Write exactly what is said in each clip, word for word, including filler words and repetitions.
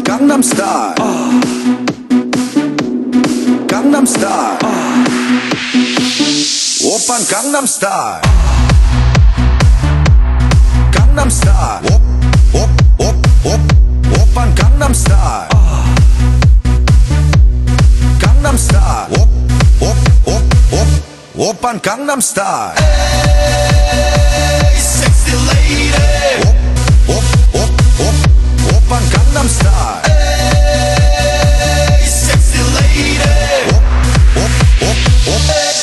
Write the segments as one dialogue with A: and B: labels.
A: Gangnam Style. Gangnam Style. Oppan Gangnam Style. Gangnam Style. Op, op, op, op. Oppan Gangnam Style. Gangnam Style. Op, op, op, op. Oppan Gangnam Style.
B: Hey, sexy lady.
A: Op, op, op, op. Oppan Gangnam Style.
B: Hey, sexy lady.
A: Op, op, op, op.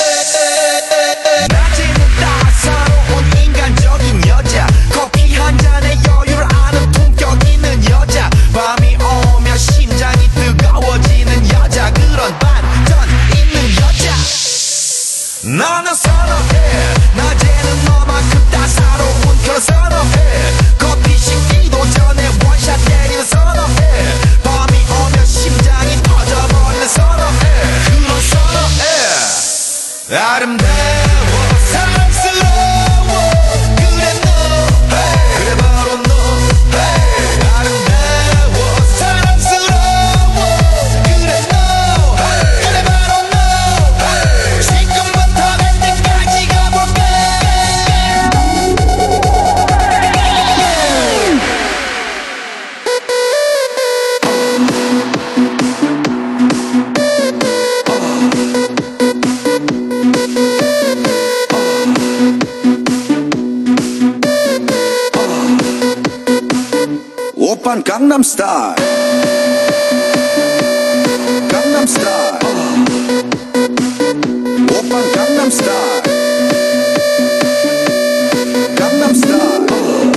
B: 낮에는 따사로운 인간적인 여자, 커피 한 잔에 여유를 아는 품격 있는 여자, 밤이 오면 심장이 뜨거워지는 여자, 그런 반전 있는 여자 나는 선호해. 낮에는 너만큼 따사로운 그런 선호해. 커피 식기도 전에 원샷 때리는 선호해. 밤이 오면 심장이 터져버리는 선호해. 그런 선호해. 아름다워 사랑스러워 그래 너 hey. 그래 바로 너 hey. 아름다워 사랑스러워 그래 너 hey. 그래 바로 너 hey. 지금부터 갈 때까지 가볼까.
A: Oppan Gangnam Style. Gangnam Style. Oppan Gangnam Style. Gangnam Style.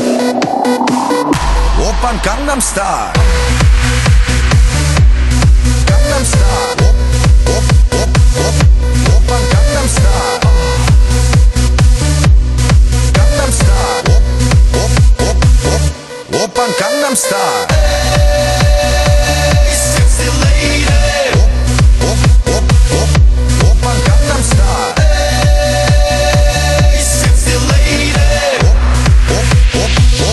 A: Oppan Gangnam Style. Gangnam Style. Op, op, op, op. Oppan Gangnam Style. Gangnam Style. Op, op, op, op. Oppan Gangnam Style.
B: Hey, sexy lady.
A: Op, op, op. Oppan Gangnam Style.
B: Hey, sexy lady.
A: Op, op, op.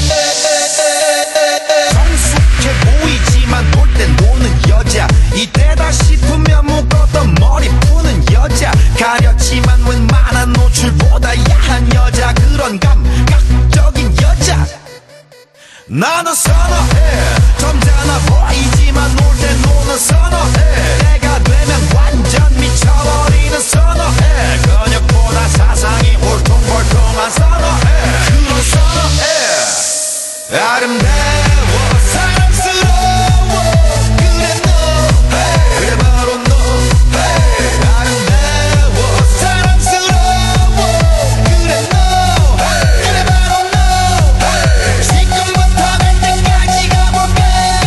B: 성숙해 보이지만 놀 땐 노는 여자, 이때다 싶으면 묶었던 머리 푸는 여자, 가렸지만 웬만한 노출보다 야한 여자, 그런 감각적인 여자 나는 선호해. 점잖아 보이지만 놀 땐 노는 선호해. 내가 되면 완전 미쳐버리는 선호해. 근육보다 사상이 울퉁불퉁한 선호해. 그런 선호해. 아름다워 사랑스러워 그래 너 hey. 그래 바로 너 hey. 아름다워 사랑스러워 그래 너 hey. 그래 바로 너 hey. 지금부터 갈 때까지 가볼까.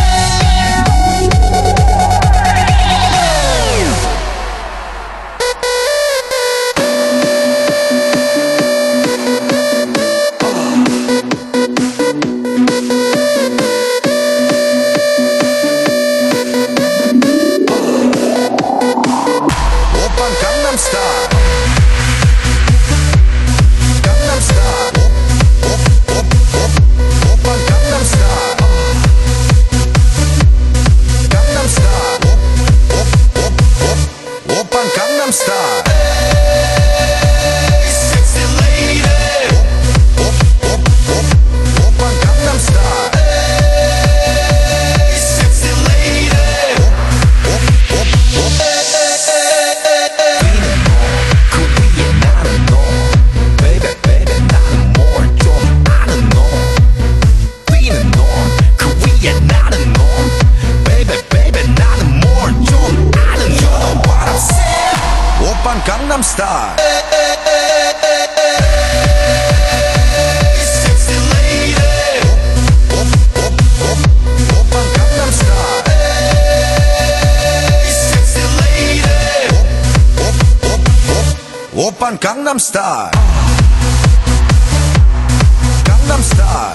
A: Oppan Gangnam Style. Gangnam Style. Op, op, op, op. Oppan Gangnam Style. Gangnam Style. Op, op, op, op. Oppan Gangnam Style.
B: Hey, sexy lady.
A: Op, op, op. Oppan Gangnam Style.
B: Hey, sexy lady.
A: Op, op, op.
B: 그 위에 나는 너 baby baby 나는 뭘 좀 아는 너 뛰는 넌그 위에 나는 너 baby baby 나는 뭘 좀 아는 너 You know what I'm saying.
A: Oppan Gangnam Style.
B: Hey, sexy lady.
A: Op, op, op. Oppan Gangnam Style.
B: Hey, sexy lady.
A: Op, op, op. Oppan Gangnam Style. Gangnam Style.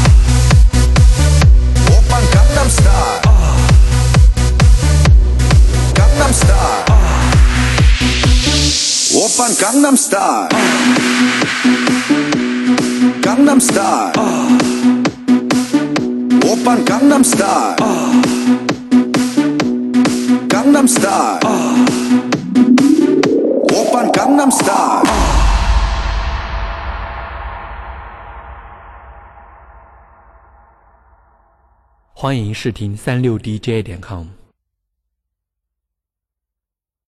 A: Oppan Gangnam Style. Gangnam Style. Oppan Gangnam Style. Gangnam Style. Oppan 오빤 강남스타일 강남스타일 오빤 강남스타일
C: 欢迎试听三六D J 点 com。